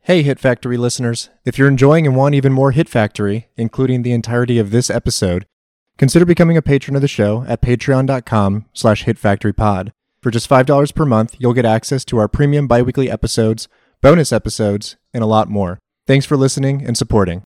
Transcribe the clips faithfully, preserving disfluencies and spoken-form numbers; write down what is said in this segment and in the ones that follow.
Hey, Hit Factory listeners. If you're enjoying and want even more Hit Factory, including the entirety of this episode, consider becoming a patron of the show at patreon.com slash hitfactorypod. For just five dollars per month, you'll get access to our premium biweekly episodes, bonus episodes, and a lot more. Thanks for listening and supporting.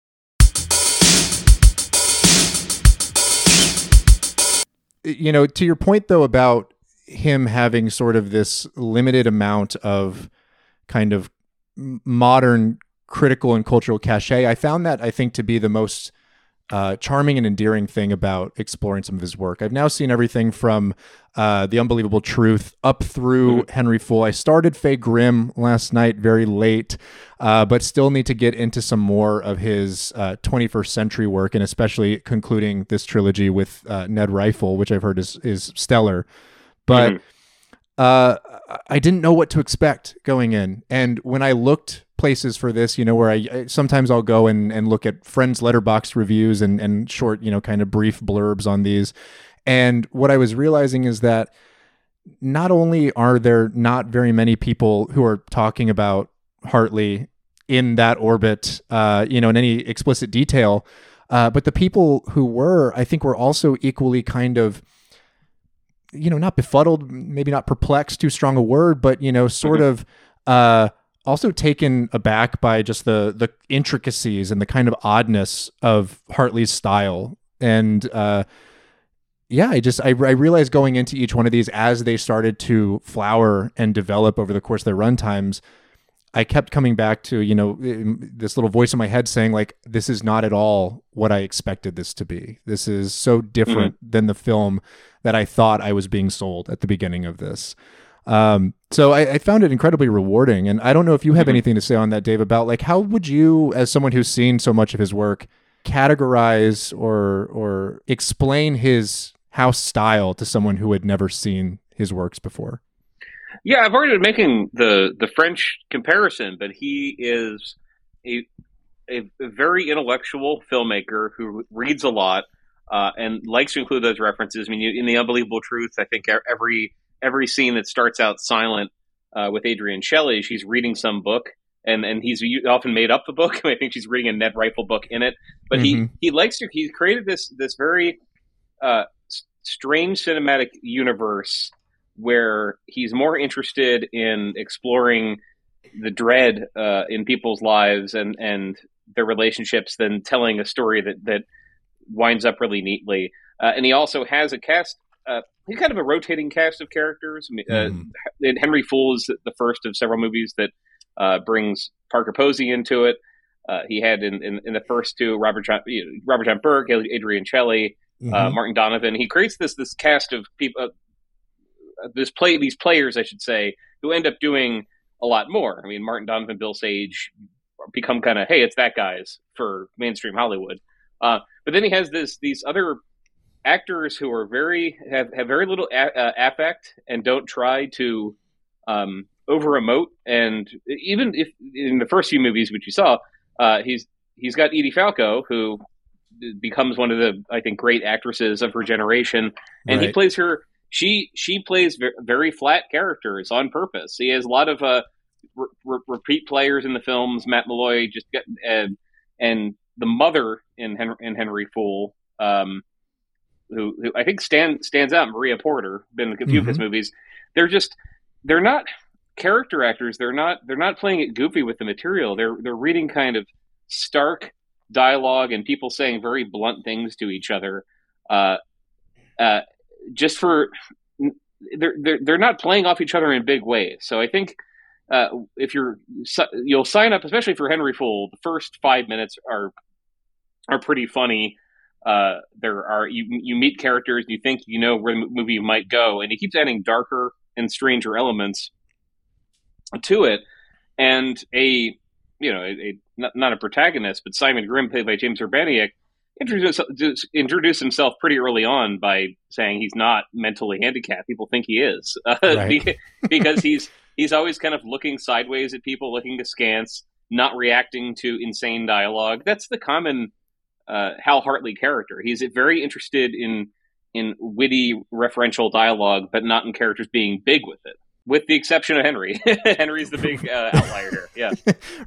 You know, to your point, though, about him having sort of this limited amount of kind of modern critical and cultural cachet, I found that, I think, to be the most uh, charming and endearing thing about exploring some of his work. I've now seen everything from uh, The Unbelievable Truth up through mm-hmm. Henry Fool. I started Faye Grimm last night very late, uh, but still need to get into some more of his uh, twenty-first century work, and especially concluding this trilogy with uh, Ned Rifle, which I've heard is, is stellar. But mm-hmm. Uh, I didn't know what to expect going in. And when I looked places for this, you know, where I, I sometimes I'll go and, and look at friends' letterbox reviews and, and short, you know, kind of brief blurbs on these. And what I was realizing is that not only are there not very many people who are talking about Hartley in that orbit, uh, you know, in any explicit detail, uh, but the people who were, I think, were also equally kind of, you know, not befuddled, maybe not perplexed, too strong a word, but, you know, sort mm-hmm. of uh, also taken aback by just the the intricacies and the kind of oddness of Hartley's style. And uh, yeah, I just, I, I realized going into each one of these as they started to flower and develop over the course of their run times, I kept coming back to, you know, this little voice in my head saying, like, this is not at all what I expected this to be. This is so different mm-hmm. than the film that I thought I was being sold at the beginning of this. Um, so I, I found it incredibly rewarding. And I don't know if you have mm-hmm. anything to say on that, Dave, about like, how would you, as someone who's seen so much of his work, categorize or or explain his house style to someone who had never seen his works before? Yeah, I've already been making the, the French comparison, but he is a, a, a very intellectual filmmaker who reads a lot uh, and likes to include those references. I mean, you, in The Unbelievable Truth, I think every every scene that starts out silent uh, with Adrienne Shelley, she's reading some book, and, and he's often made up the book. I think she's reading a Ned Rifle book in it. But mm-hmm. he, he likes to, he's created this, this very uh, strange cinematic universe where he's more interested in exploring the dread uh, in people's lives and, and their relationships than telling a story that, that winds up really neatly. Uh, and he also has a cast, uh, he's kind of a rotating cast of characters. Mm. Uh, Henry Fool is the first of several movies that uh, brings Parker Posey into it. Uh, he had in, in, in the first two, Robert John, you know, Robert John Burke, Adrienne Shelley, mm-hmm. uh, Martin Donovan. He creates this, this cast of people, uh, this play these players, I should say, who end up doing a lot more. I mean, Martin Donovan, Bill Sage become kind of, hey, it's that guys for mainstream Hollywood. Uh, but then he has this these other actors who are very have, have very little a- uh, affect and don't try to um, over emote. And even if in the first few movies which you saw, uh, he's he's got Edie Falco, who becomes one of the, I think, great actresses of her generation, and right. he plays her. She she plays very flat characters on purpose. He has a lot of uh, re- repeat players in the films. Matt Malloy just get, and and the mother in Henry, in Henry Fool, um, who, who I think stand, stands out. Maria Porter, been in a few mm-hmm. of his movies. They're just they're not character actors. They're not they're not playing it goofy with the material. They're they're reading kind of stark dialogue and people saying very blunt things to each other. Uh, uh, just for they're, they're they're not playing off each other in big ways. So I think uh, if you're you'll sign up, especially for Henry Fool. The first five minutes are are pretty funny. Uh, there are you you meet characters, you think you know where the movie might go, and he keeps adding darker and stranger elements to it. And a you know a, a not, not a protagonist, but Simon Grimm, played by James Urbaniak, introduced introduced himself pretty early on by saying he's not mentally handicapped. People think he is uh, right. because he's he's always kind of looking sideways at people, looking askance, not reacting to insane dialogue. That's the common uh, Hal Hartley character. He's very interested in in witty referential dialogue, but not in characters being big with it. With the exception of Henry. Henry's the big uh, outlier here. Yeah.